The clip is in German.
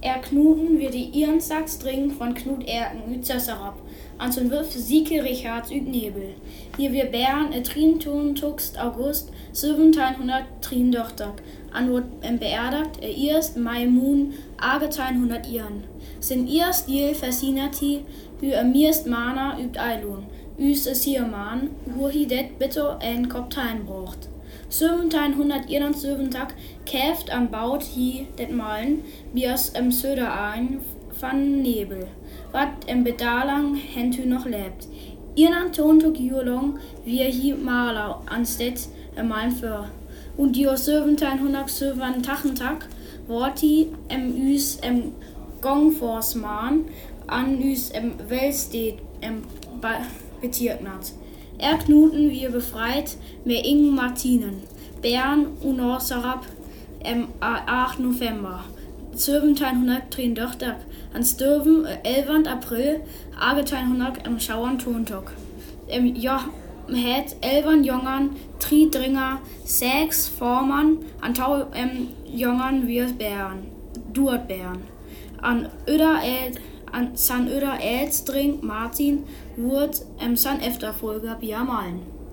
Knuten wird die Irensachsdring von Knut Erken üt Zösserab. An zum Wurf Sieke Richards üt Nebel. Hier wir Bären Trinton tuxt August 1733. An wird beerdigt erst Mai Moon 1800 Iren. Sin erst Stil versinati hü mirst Mana übt Eilun. Üs es hier man, wo hi det bitte en Koptein braucht. 1771 käft an baut hi det Malen bias Söder ein van Nebel, wat Bedalang hentü noch lebt. Irnan tontuk jurlong wie hi Maler anstet Malen für. Und die 1787 wort hi üs Gongforsman an üs Wellstedt betirknat. Knuten wir befreit mehr Ingen Martinen, Bern und Orsarab 8. November 1733 an Stöven 11. April 1800 am Schauern Tontag. Het 11 Jongern, 3 Dringer, 6 Vormann, an Tau Jongern wir Bären, Duert Bären. An San Öder Elstring Martin wird San Efterfolger Bier malen.